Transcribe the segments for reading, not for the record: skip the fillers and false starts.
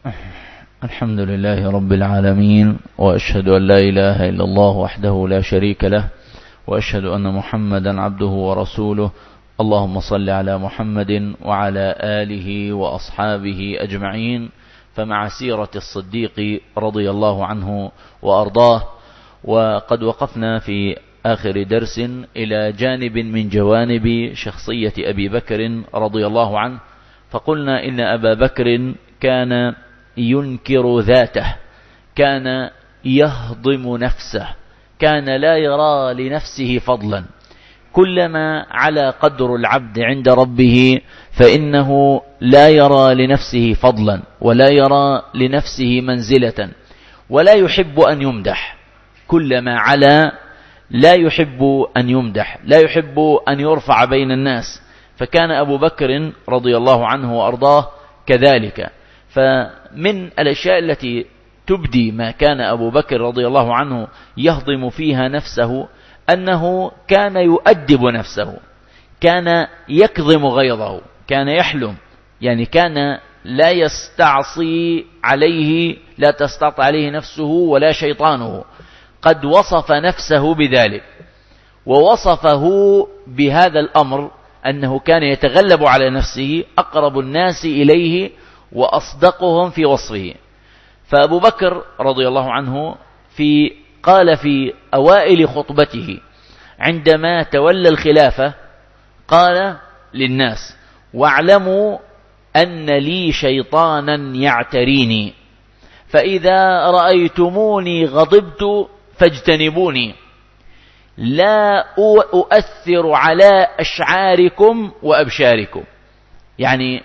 الحمد لله رب العالمين، وأشهد أن لا إله إلا الله وحده لا شريك له، وأشهد أن محمدا عبده ورسوله. اللهم صل على محمد وعلى آله وأصحابه أجمعين. فمع سيرة الصديق رضي الله عنه وأرضاه، وقد وقفنا في آخر درس إلى جانب من جوانب شخصية أبي بكر رضي الله عنه، فقلنا إن أبا بكر كان ينكر ذاته، كان يهضم نفسه، كان لا يرى لنفسه فضلا. كلما على قدر العبد عند ربه فإنه لا يرى لنفسه فضلا، ولا يرى لنفسه منزلة، ولا يحب أن يمدح. كلما على لا يحب أن يمدح، لا يحب أن يرفع بين الناس. فكان أبو بكر رضي الله عنه وأرضاه كذلك. فمن الأشياء التي تبدي ما كان أبو بكر رضي الله عنه يهضم فيها نفسه أنه كان يؤدب نفسه، كان يكظم غيظه، كان يحلم، يعني كان لا يستعصي عليه، لا تستطع عليه نفسه ولا شيطانه. قد وصف نفسه بذلك، ووصفه بهذا الأمر أنه كان يتغلب على نفسه، أقرب الناس إليه وأصدقهم في وصفه. فأبو بكر رضي الله عنه قال في أوائل خطبته عندما تولى الخلافة، قال للناس: واعلموا أن لي شيطانا يعتريني، فإذا رأيتموني غضبت فاجتنبوني، لا أؤثر على أشعاركم وأبشاركم. يعني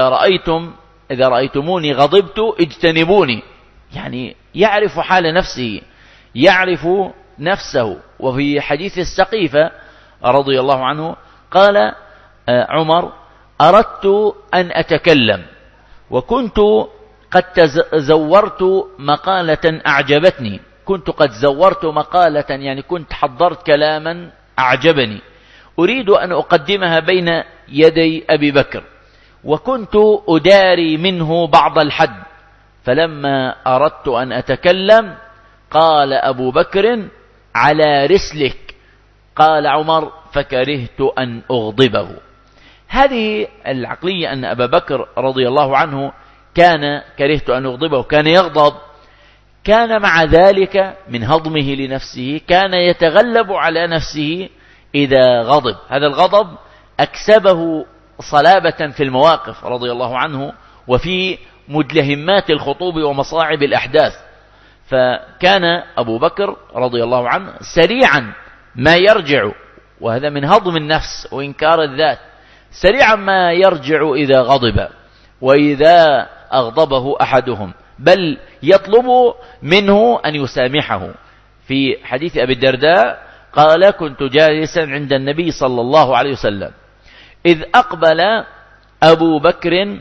إذا رأيتموني غضبت اجتنبوني، يعني يعرف حال نفسه، يعرف نفسه. وفي حديث السقيفة رضي الله عنه قال عمر: أردت أن أتكلم، وكنت قد زورت مقالة أعجبتني، كنت قد زورت مقالة، يعني كنت حضرت كلاما أعجبني، أريد أن أقدمها بين يدي أبي بكر، وكنت أداري منه بعض الحد، فلما أردت أن أتكلم قال أبو بكر: على رسلك. قال عمر: فكرهت أن أغضبه. هذه العقلية، أن أبا بكر رضي الله عنه كان كرهت أن أغضبه، كان يغضب، كان مع ذلك من هضمه لنفسه كان يتغلب على نفسه إذا غضب. هذا الغضب أكسبه صلابة في المواقف رضي الله عنه، وفي مدلهمات الخطوب ومصاعب الأحداث. فكان أبو بكر رضي الله عنه سريعا ما يرجع، وهذا من هضم النفس وإنكار الذات، سريعا ما يرجع إذا غضب وإذا أغضبه أحدهم، بل يطلب منه أن يسامحه. في حديث أبي الدرداء قال: كنت جالسا عند النبي صلى الله عليه وسلم إذ أقبل أبو بكر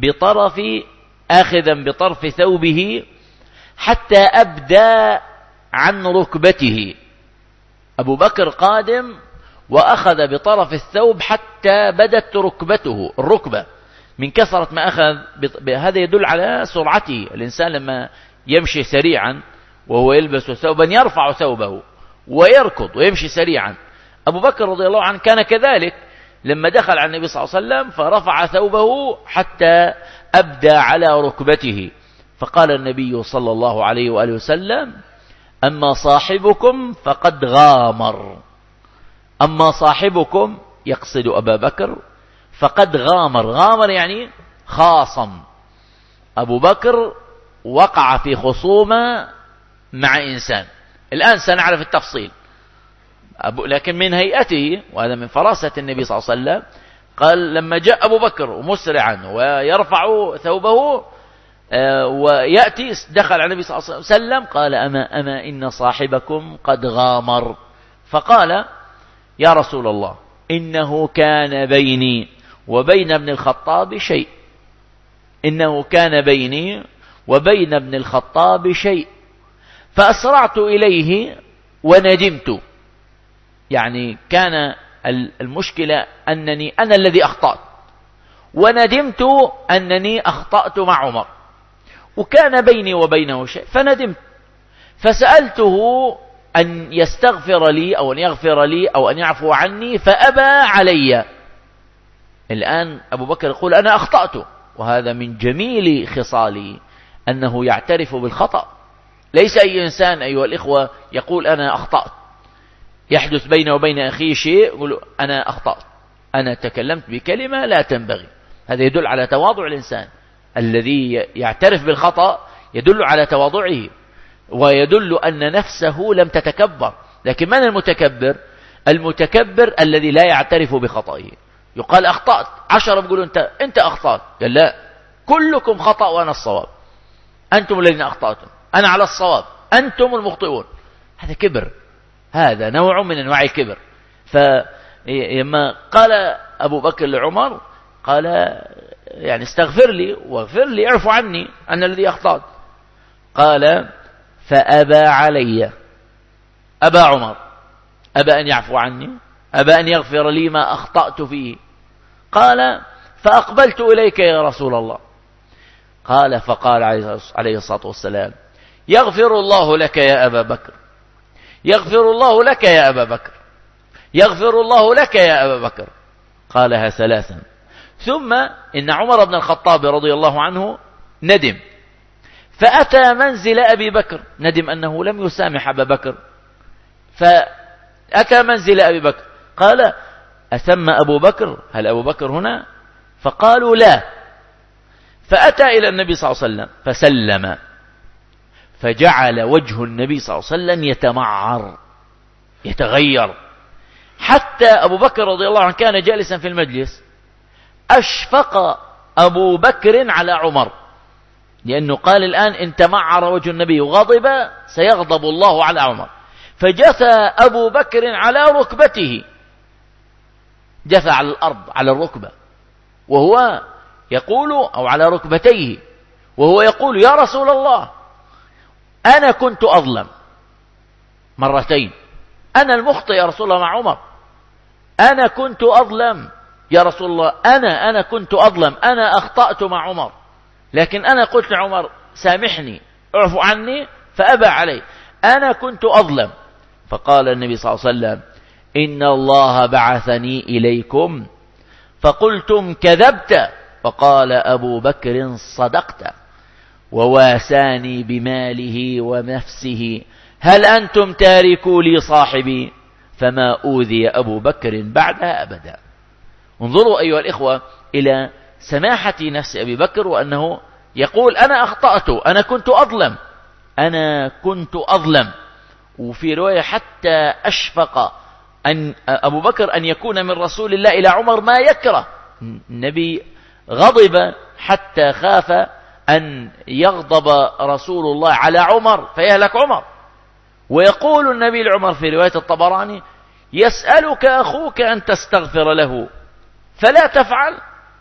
آخذا بطرف ثوبه حتى أبدى عن ركبته. أبو بكر قادم وأخذ بطرف الثوب حتى بدت ركبته، الركبة، من كثرة ما أخذ. هذا يدل على سرعته. الإنسان لما يمشي سريعا وهو يلبس ثوبا يرفع ثوبه ويركض ويمشي سريعا. أبو بكر رضي الله عنه كان كذلك، لما دخل على النبي صلى الله عليه وسلم فرفع ثوبه حتى أبدى على ركبته، فقال النبي صلى الله عليه وآله وسلم: أما صاحبكم فقد غامر. أما صاحبكم، يقصد أبا بكر، فقد غامر. غامر يعني خاصم. أبو بكر وقع في خصومة مع إنسان، الآن سنعرف التفصيل، لكن من هيئته، وهذا من فراسة النبي صلى الله عليه وسلم، قال لما جاء أبو بكر مسرعا ويرفع ثوبه ويأتي، دخل على النبي صلى الله عليه وسلم قال: أما إن صاحبكم قد غامر. فقال: يا رسول الله، إنه كان بيني وبين ابن الخطاب شيء، إنه كان بيني وبين ابن الخطاب شيء، فأسرعت إليه وندمت. يعني كان المشكلة أنني أنا الذي أخطأت، وندمت أنني أخطأت مع عمر، وكان بيني وبينه شيء فندمت، فسألته أن يستغفر لي أو أن يغفر لي أو أن يعفو عني فأبى علي. الآن أبو بكر يقول أنا أخطأت، وهذا من جميل خصالي أنه يعترف بالخطأ. ليس أي إنسان أيها الإخوة يقول أنا أخطأت، يحدث بينه وبين أخيه شيء يقول أنا أخطأت، أنا تكلمت بكلمة لا تنبغي. هذا يدل على تواضع الإنسان. الذي يعترف بالخطأ يدل على تواضعه ويدل أن نفسه لم تتكبر. لكن من المتكبر؟ المتكبر الذي لا يعترف بخطئه. يقال أخطأت، 10 بيقولوا أنت أخطأت، قال لا، كلكم خطأ وأنا الصواب، أنتم الذين أخطأتم، أنا على الصواب، أنتم المخطئون. هذا كبر، هذا نوع من أنواع الكبر. فلما قال أبو بكر لعمر قال يعني استغفر لي واغفر لي، اعفو عني أنا الذي أخطأت. قال فأبى علي، أبى عمر، أبى أن يعفو عني، أبى أن يغفر لي ما أخطأت فيه. قال فأقبلت إليك يا رسول الله. قال فقال عليه الصلاة والسلام يغفر الله لك يا أبا بكر، يغفر الله لك يا أبا بكر، يغفر الله لك يا أبا بكر. قالها 3. ثم إن عمر بن الخطاب رضي الله عنه ندم، فأتى منزل أبي بكر، ندم أنه لم يسامح أبا بكر، فأتى منزل أبي بكر. قال أثم أبو بكر؟ هل أبو بكر هنا؟ فقالوا لا. فأتى إلى النبي صلى الله عليه وسلم فسلم، فجعل وجه النبي صلى الله عليه وسلم يتمعر يتغير، حتى أبو بكر رضي الله عنه كان جالسا في المجلس، أشفق أبو بكر على عمر، لأنه قال الآن إن تمعر وجه النبي وغضب سيغضب الله على عمر. فجثى أبو بكر على ركبته، جثى على الأرض على الركبة، وهو يقول أو على ركبتيه وهو يقول يا رسول الله أنا كنت أظلم مرتين، أنا المخطئ يا رسول الله مع عمر، أنا كنت أظلم يا رسول الله، أنا كنت أظلم، أنا أخطأت مع عمر، لكن أنا قلت لعمر سامحني اعفو عني فأبى علي، أنا كنت أظلم. فقال النبي صلى الله عليه وسلم إن الله بعثني إليكم فقلتم كذبت، فقال أبو بكر صدقت، وواساني بماله ونفسه، هل أنتم تاركوا لي صاحبي؟ فما أوذي أبو بكر بعدها أبدا. انظروا أيها الإخوة إلى سماحة نفس أبي بكر، وأنه يقول أنا أخطأت، أنا كنت أظلم، أنا كنت أظلم. وفي رواية حتى أشفق أن أبو بكر أن يكون من رسول الله إلى عمر ما يكره. النبي غضب حتى خاف أن يغضب رسول الله على عمر فيهلك عمر. ويقول النبي لعمر في رواية الطبراني يسألك أخوك أن تستغفر له فلا تفعل،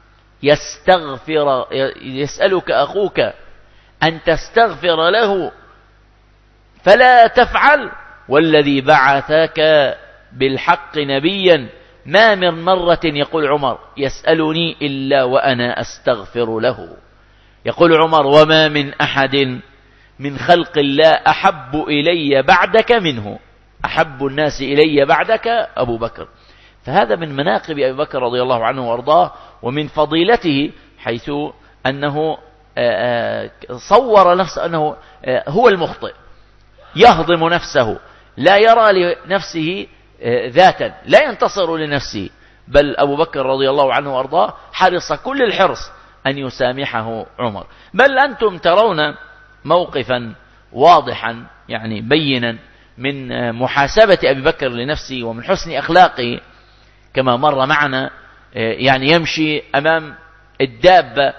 يسألك أخوك أن تستغفر له فلا تفعل، والذي بعثك بالحق نبيا ما من مرة يقول عمر يسألني إلا وأنا أستغفر له. يقول عمر وما من أحد من خلق الله أحب إلي بعدك منه، أحب الناس إلي بعدك أبو بكر. فهذا من مناقب أبي بكر رضي الله عنه وارضاه، ومن فضيلته حيث أنه صور نفسه أنه هو المخطئ، يهضم نفسه، لا يرى لنفسه ذاتا، لا ينتصر لنفسه، بل أبو بكر رضي الله عنه وارضاه حرص كل الحرص أن يسامحه عمر. بل أنتم ترون موقفا واضحا يعني بينا من محاسبة أبي بكر لنفسه ومن حسن أخلاقه، كما مر معنا يعني يمشي أمام الدابة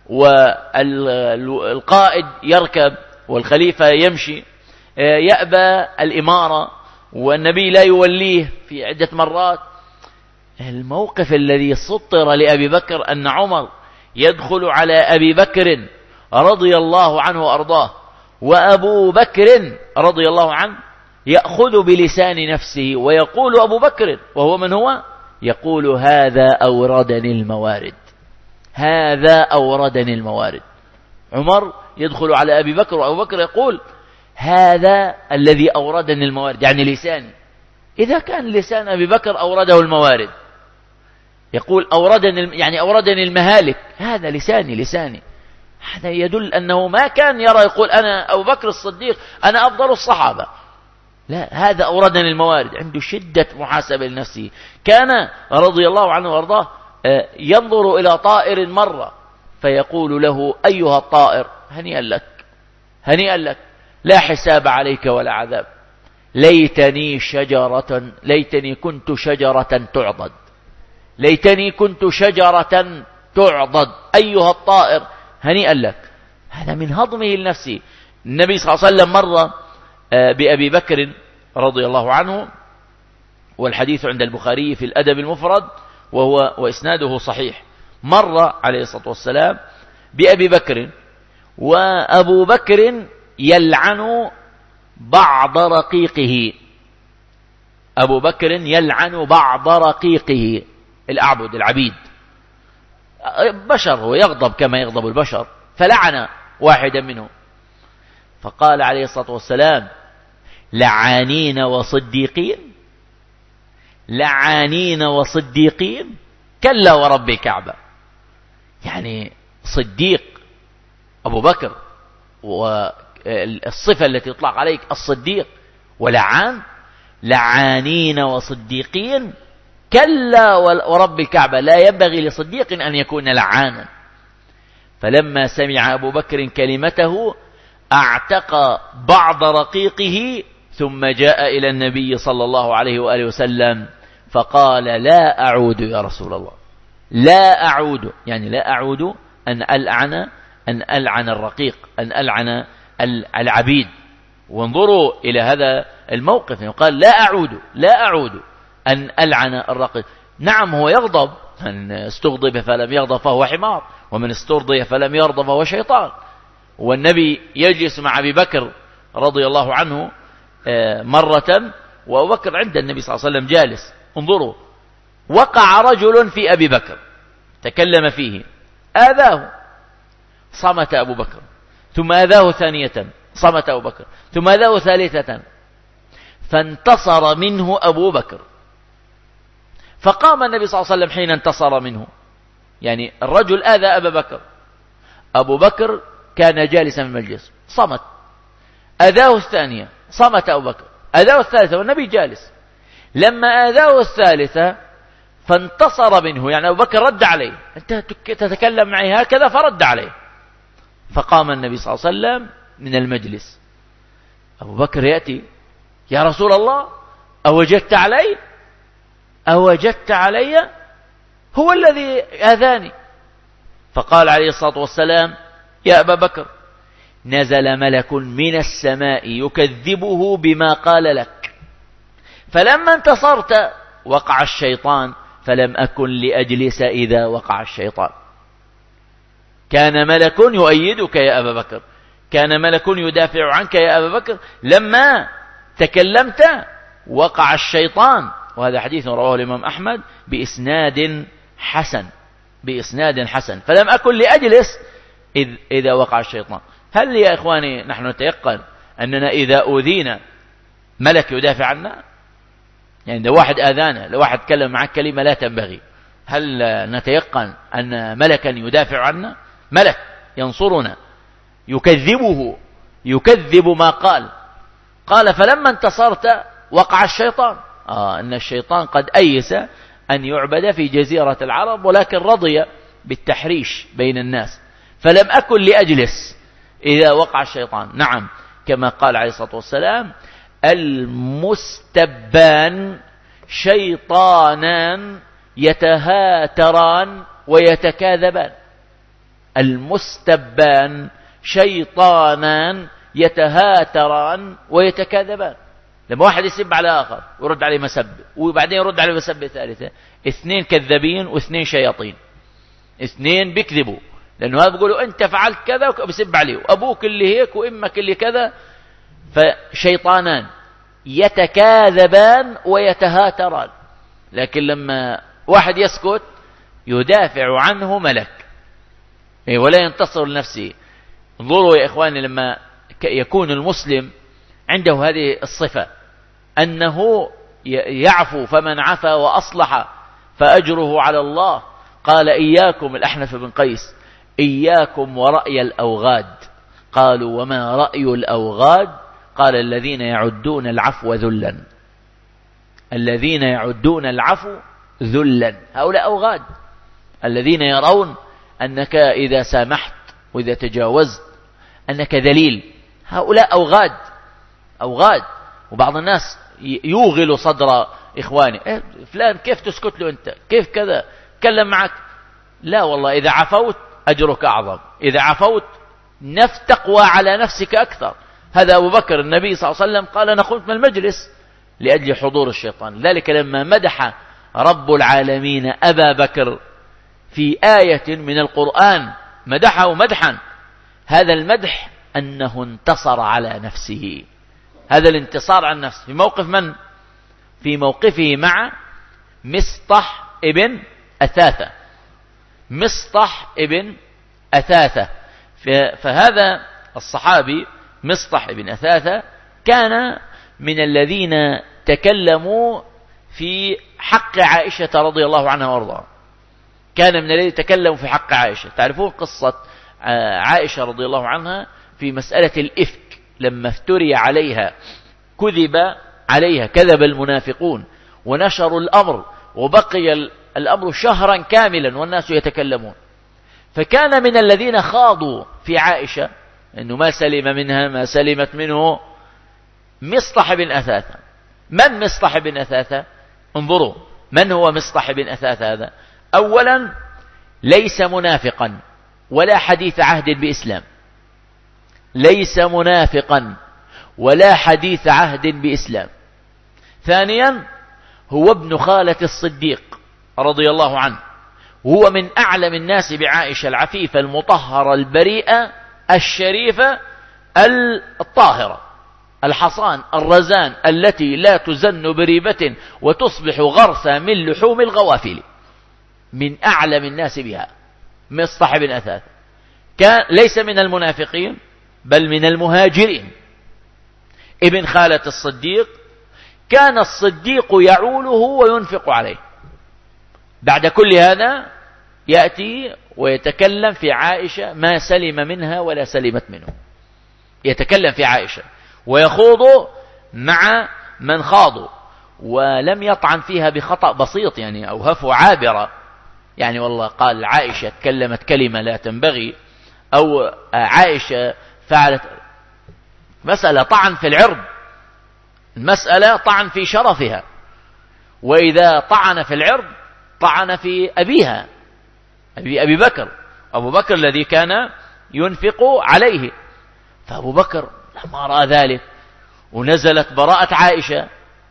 والقائد يركب والخليفة يمشي، يأبى الإمارة والنبي لا يوليه في عدة مرات. الموقف الذي سطر لأبي بكر أن عمر يدخل على أبي بكر رضي الله عنه وأرضاه، وأبو بكر رضي الله عنه يأخذ بلسان نفسه ويقول أبو بكر وهو من هو؟ يقول هذا أوردني الموارد، هذا أوردني الموارد. عمر يدخل على أبي بكر، وأبو بكر يقول هذا الذي أوردني الموارد، يعني لساني. إذا كان لسان أبي بكر أورده الموارد، يقول أوردني، يعني أوردني المهالك، هذا لساني. هذا يدل أنه ما كان يرى يقول أنا أبو بكر الصديق أنا أفضل الصحابة، لا، هذا أوردني الموارد. عنده شدة محاسبة لنفسه. كان رضي الله عنه وارضاه ينظر إلى طائر مرة فيقول له أيها الطائر هنيئا لك، لا حساب عليك ولا عذاب، ليتني كنت شجرة تعضد، أيها الطائر هنيئا لك. هذا من هضمه لنفسه. النبي صلى الله عليه وسلم مر بأبي بكر رضي الله عنه، والحديث عند البخاري في الأدب المفرد وإسناده صحيح. مر عليه الصلاة والسلام بأبي بكر، وأبو بكر يلعن بعض رقيقه. أبو بكر يلعن بعض رقيقه، العبيد، بشر، هو يغضب كما يغضب البشر، فلعن واحدا منهم. فقال عليه الصلاة والسلام لعانين وصديقين كلا ورب كعبة. يعني صديق أبو بكر، والصفة التي تطلق عليك الصديق، لعانين وصديقين كلا ورب الكعبة، لا ينبغي لصديق أن يكون لعانا. فلما سمع أبو بكر كلمته اعتق بعض رقيقه، ثم جاء إلى النبي صلى الله عليه وآله وسلم فقال لا أعود يا رسول الله، لا أعود، يعني لا أعود أن ألعن الرقيق، أن ألعن العبيد. وانظروا إلى هذا الموقف، يقال لا أعود أن ألعن الرقيق. نعم، هو يغضب، من استغضب فلم يغضب فهو حمار، ومن استرضي فلم يرضى فهو شيطان. والنبي يجلس مع أبي بكر رضي الله عنه مرة، وأبو بكر عند النبي صلى الله عليه وسلم جالس. انظروا، وقع رجل في أبي بكر تكلم فيه، آذاه، صمت أبو بكر، ثم آذاه ثانية، صمت أبو بكر، ثم آذاه ثالثة، فانتصر منه أبو بكر. فقام النبي صلى الله عليه وسلم حين انتصر منه، يعني الرجل آذى أبا بكر، أبو بكر كان جالسا في المجلس صمت، آذاه الثانية صمت أبو بكر، آذاه الثالثة والنبي جالس. لما آذاه الثالثة فانتصر منه، يعني أبو بكر رد عليه، أنت تتكلم معي هكذا، فرد عليه. فقام النبي صلى الله عليه وسلم من المجلس. أبو بكر يأتي، يا رسول الله أوجدت علي هو الذي آذاني. فقال عليه الصلاة والسلام يا أبا بكر نزل ملك من السماء يكذبه بما قال لك، فلما انتصرت وقع الشيطان، فلم أكن لأجلس إذا وقع الشيطان. كان ملك يؤيدك يا أبا بكر، كان ملك يدافع عنك يا أبا بكر، لما تكلمت وقع الشيطان. وهذا حديث رواه الإمام أحمد بإسناد حسن، فلم أكن لأجلس إذا وقع الشيطان. هل يا إخواني نحن نتيقن أننا إذا أوذينا ملك يدافع عنا؟ يعني إذا واحد آذانا، لو واحد تكلم معك كلمة لا تنبغي، هل نتيقن أن ملكا يدافع عنا؟ ملك ينصرنا، يكذب ما قال فلما انتصرت وقع الشيطان. إن الشيطان قد أيس أن يعبد في جزيرة العرب، ولكن رضي بالتحريش بين الناس. فلم أكن لأجلس إذا وقع الشيطان. نعم، كما قال عليه الصلاة والسلام المستبان شيطانان يتهاتران ويتكاذبان. المستبان شيطانان يتهاتران ويتكاذبان. لما واحد يسب على آخر ويرد عليه مسب، وبعدين يرد عليه مسب ثالثة، اثنين كذابين واثنين شياطين، اثنين بيكذبوا، لأنه هذا بيقولوا أنت فعلت كذا وبسب عليه، وأبوك اللي هيك وإمك اللي كذا. فشيطانان يتكاذبان ويتهاتران. لكن لما واحد يسكت يدافع عنه ملك، ولا ينتصر لنفسه. انظروا يا إخواني، لما يكون المسلم عنده هذه الصفة أنه يعفو، فمن عفا وأصلح فأجره على الله. قال إياكم، الأحنف بن قيس، إياكم ورأي الأوغاد. قالوا وما رأي الأوغاد؟ قال الذين يعدون العفو ذلا. الذين يعدون العفو ذلا، هؤلاء أوغاد، الذين يرون أنك إذا سامحت وإذا تجاوزت أنك ذليل. هؤلاء أوغاد، أوغاد. وبعض الناس يوغل صدر إخواني، فلان كيف تسكت له أنت، كيف كذا تكلم معك. لا والله، إذا عفوت أجرك أعظم، إذا عفوت تقوى على نفسك أكثر. هذا أبو بكر، النبي صلى الله عليه وسلم قال أنا قمت من المجلس لأجل حضور الشيطان. ذلك لما مدح رب العالمين أبا بكر في آية من القرآن، مدحه مدحا، هذا المدح أنه انتصر على نفسه. هذا الانتصار على النفس في موقف من؟ في موقفه مع مصطح ابن أثاثة. مصطح ابن أثاثة، فهذا الصحابي مصطح ابن أثاثة كان من الذين تكلموا في حق عائشة رضي الله عنها وارضاها. كان من الذين تكلموا في حق عائشة. تعرفون قصة عائشة رضي الله عنها في مسألة الإفك، لما افتري عليها، كذب عليها، كذب المنافقون ونشروا الأمر، وبقي الأمر شهرا كاملا والناس يتكلمون. فكان من الذين خاضوا في عائشة أنه ما سلم منها ما سلمت منه مصطح بن أثاثة. من مصطح بن أثاثة؟ انظروا من هو مصطح بن أثاثة هذا. أولا ليس منافقا ولا حديث عهد بإسلام، ليس منافقا ولا حديث عهد بإسلام. ثانيا هو ابن خالة الصديق رضي الله عنه، وهو من أعلم الناس بعائشة العفيفة المطهرة البريئة الشريفة الطاهرة الحصان الرزان التي لا تزن بريبة وتصبح غرسا من لحوم الغوافل، من أعلم الناس بها مصطح بن أثاث. كان ليس من المنافقين بل من المهاجرين، ابن خالة الصديق. كان الصديق يعوله وينفق عليه. بعد كل هذا يأتي ويتكلم في عائشة ما سلم منها ولا سلمت منه، يتكلم في عائشة ويخوض مع من خاضوا، ولم يطعن فيها بخطأ بسيط يعني أو هفوة عابرة، يعني والله قال عائشة تكلمت كلمة لا تنبغي، أو عائشة فعلت. مسألة طعن في العرض، المسألة طعن في شرفها، وإذا طعن في العرض طعن في أبيها، أبي بكر، أبو بكر الذي كان ينفق عليه. فأبو بكر لما رأى ذلك ونزلت براءة عائشة،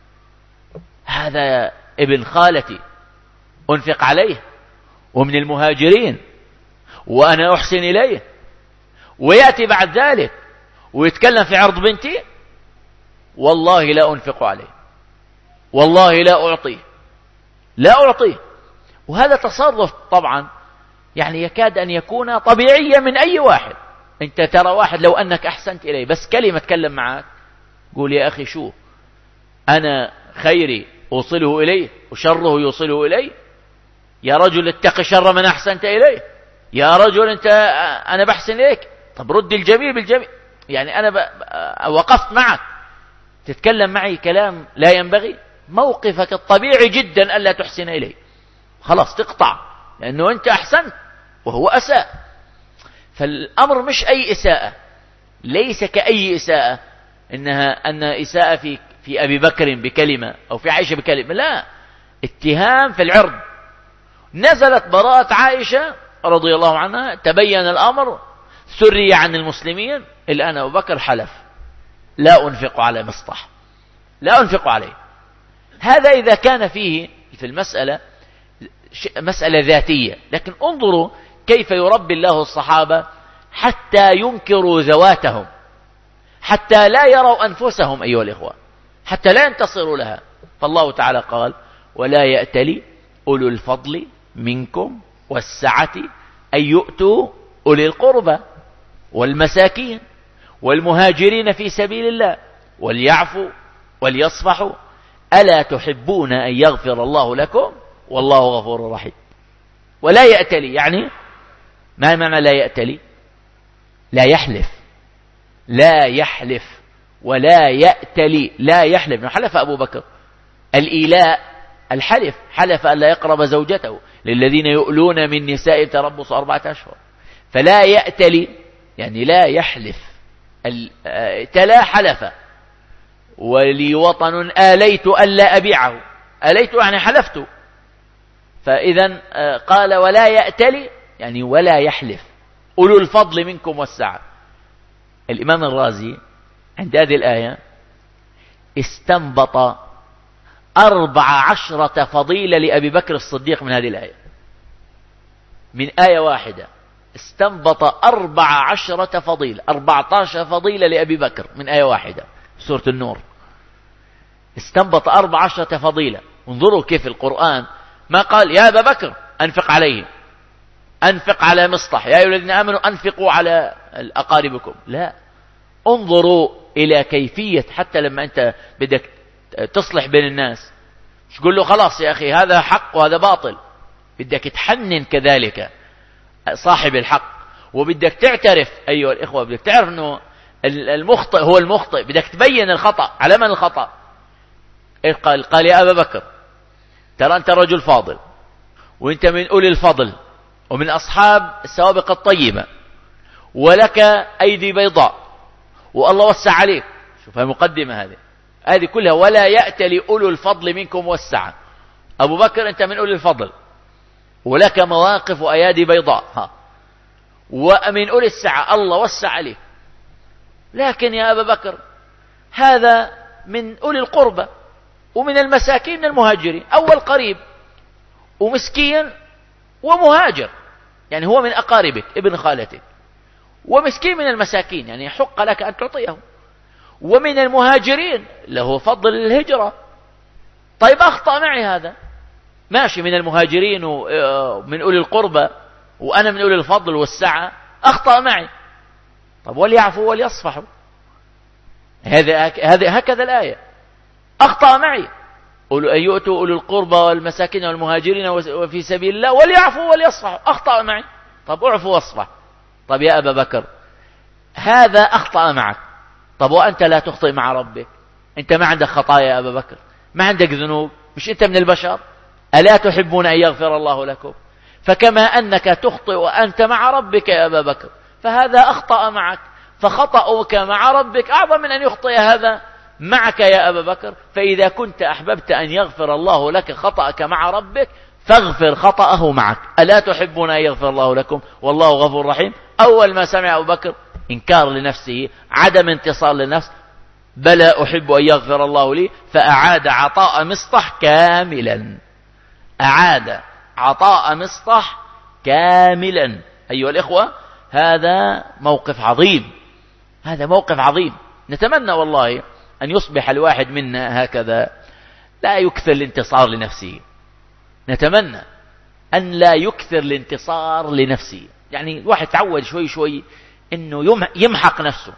هذا ابن خالتي أنفق عليه ومن المهاجرين وأنا أحسن إليه، ويأتي بعد ذلك ويتكلم في عرض بنتي، والله لا أنفق عليه، والله لا أعطيه، لا أعطيه. وهذا تصرف طبعا يعني يكاد أن يكون طبيعيا من أي واحد. أنت ترى واحد لو أنك أحسنت إليه بس كلمة تكلم معك، قول يا أخي شو أنا خيري أوصله إليه وشره يوصله إليه، يا رجل اتق شر من أحسنت إليه، يا رجل أنا بحسن إليك، طب رد الجميل بالجميل. يعني أنا وقفت معك تتكلم معي كلام لا ينبغي، موقفك الطبيعي جدا ألا تحسن إليه، خلاص تقطع، لأنه أنت أحسنت وهو أساء. فالأمر مش أي إساءة، ليس كأي إساءة أن إساءة في أبي بكر بكلمة أو في عائشة بكلمة، لا، اتهام في العرض. نزلت براءة عائشة رضي الله عنها، تبين الأمر، سري عن المسلمين. الآن أبو بكر حلف لا أنفق على مصطح، لا أنفق عليه. هذا إذا كان فيه في المسألة مسألة ذاتية. لكن انظروا كيف يربي الله الصحابة حتى ينكروا ذواتهم، حتى لا يروا أنفسهم أيها الإخوة، حتى لا ينتصروا لها. فالله تعالى قال ولا يأتلي أولو الفضل منكم والسعة أن يؤتوا أولي القربى والمساكين والمهاجرين في سبيل الله وليعفوا وليصفحوا ألا تحبون أن يغفر الله لكم والله غفور رحيم. ولا يأتلي، يعني ما معنى لا يأتلي؟ لا يحلف، لا يحلف ولا يأتلي، لا يحلف. حلف أبو بكر، الإيلاء الحلف، حلف أن لا يقرب زوجته للذين يؤلون من نساء تربص 4 أشهر. فلا يأتلي يعني لا يحلف، تلا حلف. ولي وطن آليت ألا أبيعه، آليت يعني حلفت. فإذا قال ولا يأتلي يعني ولا يحلف أولو الفضل منكم والسعة. الإمام الرازي عند هذه الآية استنبط 14 فضيلة لأبي بكر الصديق من هذه الآية، من آية واحدة استنبط 14 فضيلة، 14 فضيلة لأبي بكر من آية واحدة في سورة النور. استنبط 14 فضيلة. انظروا كيف القرآن ما قال يا أبا بكر أنفق عليه، أنفق على مصطح، يا أيها الذين آمنوا أنفقوا على أقاربكم. لا، انظروا إلى كيفية، حتى لما أنت بدك تصلح بين الناس مش تقول له خلاص يا أخي هذا حق وهذا باطل، بدك تحنن كذلك صاحب الحق، وبدك تعترف أيها الإخوة، بدك تعرف أنه المخطئ هو المخطئ، بدك تبين الخطأ على من الخطأ. قال يا أبا بكر ترى أنت رجل فاضل، وأنت من أولي الفضل ومن أصحاب السوابق الطيبة، ولك أيدي بيضاء والله وسع عليك. شوف المقدمة هذه كلها، ولا يأتلي أولو الفضل منكم والسعة. أبو بكر أنت من أولي الفضل ولك مواقف وأيادي بيضاء، ومن أولي السعة الله وسع عليك. لكن يا أبا بكر هذا من أولي القربة ومن المساكين من المهاجرين، أول قريب ومسكين ومهاجر، يعني هو من أقاربك ابن خالتك، ومسكين من المساكين يعني حق لك أن تعطيه، ومن المهاجرين له فضل الهجرة. طيب أخطأ معي هذا ماشي، من المهاجرين ومن أولي القربة وأنا من أولي الفضل والسعة، أخطأ معي. طب وليعفوا وليصفحوا، هكذا الآية. أخطأ معي أن يؤتوا أولي القربى والمساكين والمهاجرين وفي سبيل الله وليعفوا وليصفحوا، أخطأ معي. طب اعفوا واصفح. طب يا أبا بكر هذا أخطأ معك، طب وأنت لا تخطئ مع ربك؟ أنت ما عندك خطايا يا أبا بكر؟ ما عندك ذنوب؟ مش أنت من البشر؟ ألا تحبون أن يغفر الله لكم؟ فكما أنك تخطئ وأنت مع ربك يا أبا بكر، فهذا أخطأ معك، فخطأك مع ربك أعظم من أن يخطئ هذا معك يا أبا بكر. فإذا كنت أحببت أن يغفر الله لك خطأك مع ربك فاغفر خطأه معك. ألا تحبون أن يغفر الله لكم والله غفور رحيم؟ أول ما سمع أبو بكر إنكار لنفسه، عدم انتصار للنفس، بلى أحب أن يغفر الله لي، فأعاد عطاء مصطح كاملا، أعاد عطاء مصطح كاملا. أيها الإخوة هذا موقف عظيم، هذا موقف عظيم. نتمنى والله أن يصبح الواحد منا هكذا، لا يكثر الانتصار لنفسه، نتمنى أن لا يكثر الانتصار لنفسه. يعني الواحد تعود شوي شوي أنه يمحق نفسه.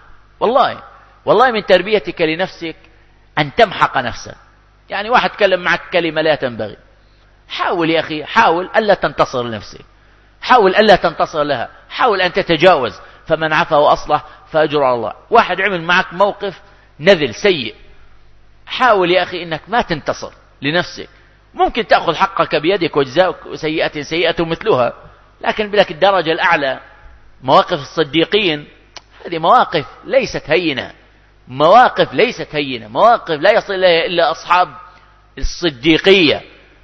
والله من تربيتك لنفسك أن تمحق نفسك. يعني واحد تكلم معك كلمة لا تنبغي، حاول يا أخي، حاول ألا تنتصر لنفسك، حاول ألا تنتصر لها، حاول أن تتجاوز. فمن عفا وأصلح فأجر على الله. واحد عمل معك موقف نذل سيء، حاول يا أخي أنك ما تنتصر لنفسك. ممكن تأخذ حقك بيدك وجزاء سيئة سيئة مثلها، لكن بلك الدرجة الأعلى مواقف الصديقين، هذه مواقف ليست هينة، مواقف ليست هينة، مواقف لا يصل إليها إلا أصحاب الصديقية،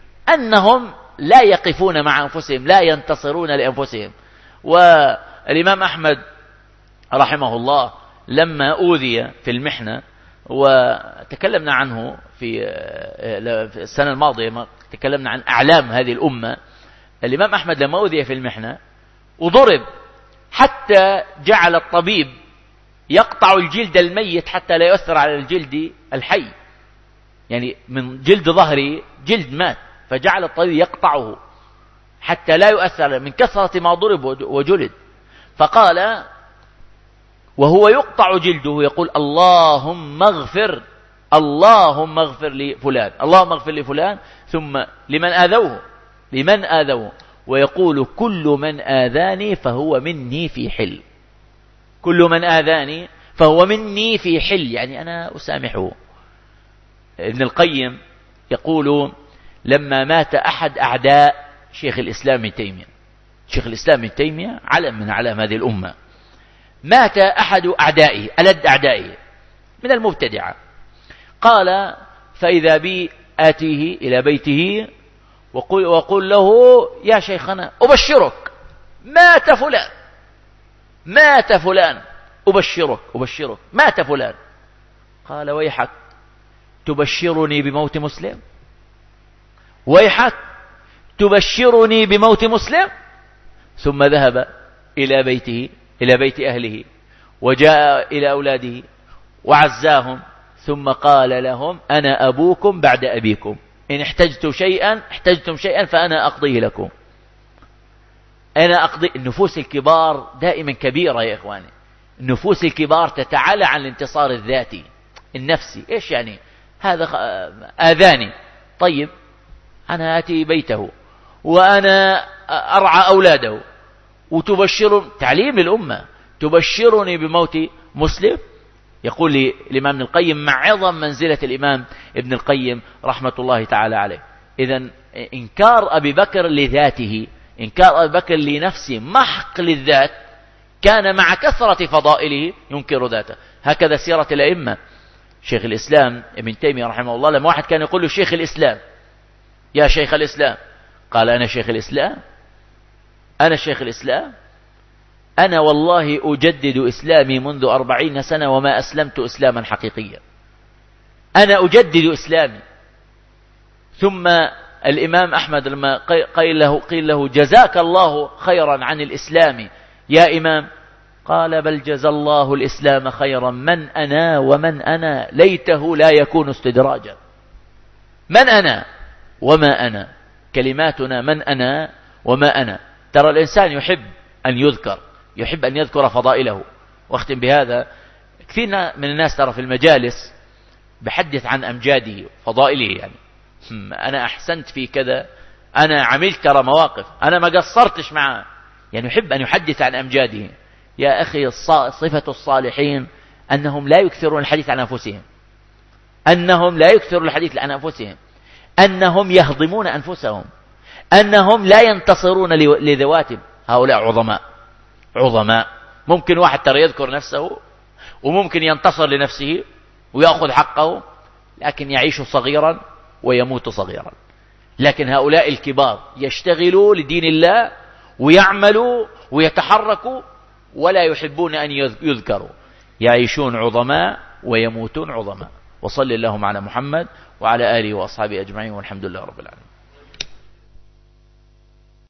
أنهم لا يقفون مع أنفسهم، لا ينتصرون لأنفسهم. والإمام أحمد رحمه الله لما أوذي في المحنة، وتكلمنا عنه في السنة الماضية، تكلمنا عن أعلام هذه الأمة. الإمام أحمد لما أوذي في المحنة وضرب حتى جعل الطبيب يقطع الجلد الميت حتى لا يؤثر على الجلد الحي، يعني من جلد ظهري جلد مات، فجعل الطبيب يقطعه حتى لا يؤثر من كثرة ما ضرب وجلد. فقال وهو يقطع جلده يقول اللهم اغفر لفلان، اللهم اغفر لفلان، ثم لمن آذوه ويقول كل من آذاني فهو مني في حل، كل من آذاني فهو مني في حل، يعني أنا أسامحه. ابن القيم يقول لما مات أحد أعداء شيخ الإسلام ابن تيمية، شيخ الإسلام ابن تيمية علم من علام هذه الأمة، مات أحد أعدائه ألد أعدائه من المبتدعة، قال فإذا بي آتيه إلى بيته وقل له يا شيخنا أبشرك مات فلان أبشرك مات فلان. قال ويحك تبشرني بموت مسلم، ويحك تبشرني بموت مسلم. ثم ذهب إلى بيته، إلى بيت أهله، وجاء إلى أولاده وعزاهم، ثم قال لهم أنا أبوكم بعد أبيكم، إن احتجتم شيئا فأنا أقضيه لكم، أنا أقضي. النفوس الكبار دائما كبيرة يا إخواني، النفوس الكبار تتعالى عن الانتصار الذاتي النفسي. إيش يعني هذا آذاني، طيب أنا آتي بيته وأنا أرعى أولاده وتبشر، تعليم الأمة، تبشرني بموت مسلم. يقول لي الإمام ابن القيم مع عظم منزلة الإمام ابن القيم رحمة الله تعالى عليه، إذن إنكار أبي بكر لذاته، إنكار أبي بكر لنفسه محق للذات، كان مع كثرة فضائله ينكر ذاته. هكذا سيرة الأئمة. شيخ الإسلام ابن تيمية رحمه الله لما واحد كان يقول له شيخ الإسلام، يا شيخ الإسلام، قال أنا شيخ الإسلام، أنا شيخ الإسلام، أنا والله أجدد إسلامي منذ 40 سنة وما أسلمت إسلاما حقيقيا، أنا أجدد إسلامي. ثم الإمام أحمد لما قيل له جزاك الله خيرا عن الإسلام يا إمام، قال بل جزى الله الإسلام خيرا، من أنا ومن أنا، ليته لا يكون استدراجا. من أنا وما أنا، كلماتنا من أنا وما أنا. ترى الإنسان يحب أن يذكر، يحب أن يذكر فضائله. واختم بهذا، كثير من الناس ترى في المجالس بحدث عن أمجاده فضائله، يعني أنا أحسنت في كذا، أنا عملت ترى مواقف، أنا ما قصرتش معه، يعني يحب أن يحدث عن أمجاده. يا أخي صفة الصالحين أنهم لا يكثرون الحديث عن أنفسهم، أنهم لا يكثرون الحديث عن أنفسهم، أنهم يهضمون أنفسهم، أنهم لا ينتصرون لذواتهم. هؤلاء عظماء. ممكن واحد ترى يذكر نفسه وممكن ينتصر لنفسه ويأخذ حقه، لكن يعيش صغيرا ويموت صغيرا. لكن هؤلاء الكبار يشتغلوا لدين الله ويعملوا ويتحركوا ولا يحبون أن يذكروا، يعيشون عظماء ويموتون عظماء. وصل اللهم على محمد وعلى آله وأصحابه أجمعين، والحمد لله رب العالمين.